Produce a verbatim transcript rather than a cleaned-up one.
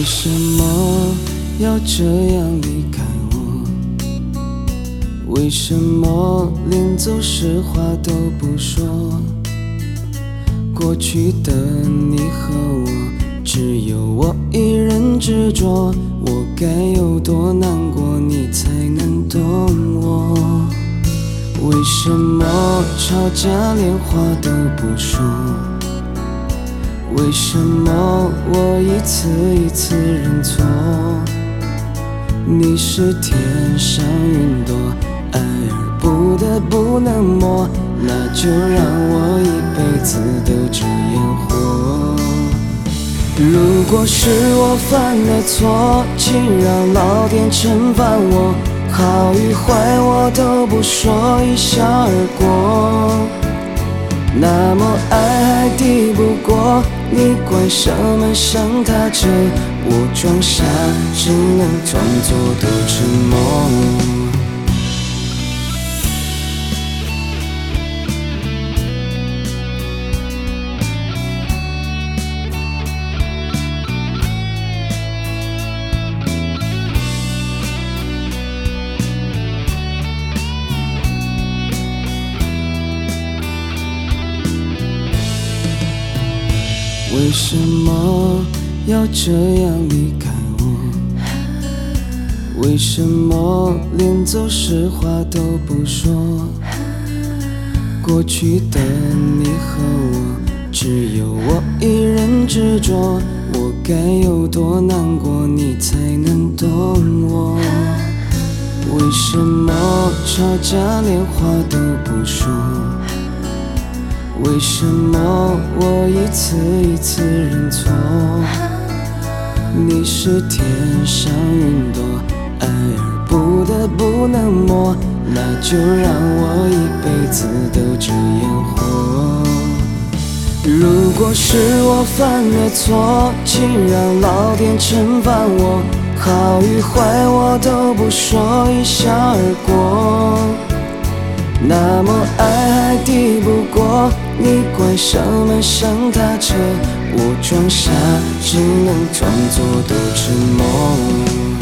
什么要这样离开我？为什么连走时话都不说？过去的你和我，只有我一人执着。我该有多难过，你才能懂我？为什么吵架连话都不说？为什么我一次一次认错？你是天上云朵，爱而不得不能摸，那就让我一辈子都这样活。如果是我犯了错，请让老天惩罚我，好与坏我都不说，一笑而过。那么爱还抵不过，你怪什么伤他着？我装傻，只能装作都沉默。为什么要这样离开我？为什么连走时话都不说？过去的你和我，只有我一人执着。我该有多难过，你才能懂我？为什么吵架连话都不说？为什么我一次一次认错？你是天上云朵，爱而不得不能摸，那就让我一辈子都这样活。如果是我犯了错，请让老天惩罚我，好与坏我都不说，一笑而过。那么爱还抵不过，你怪什么伤他着？我装傻，只能装作都沉默。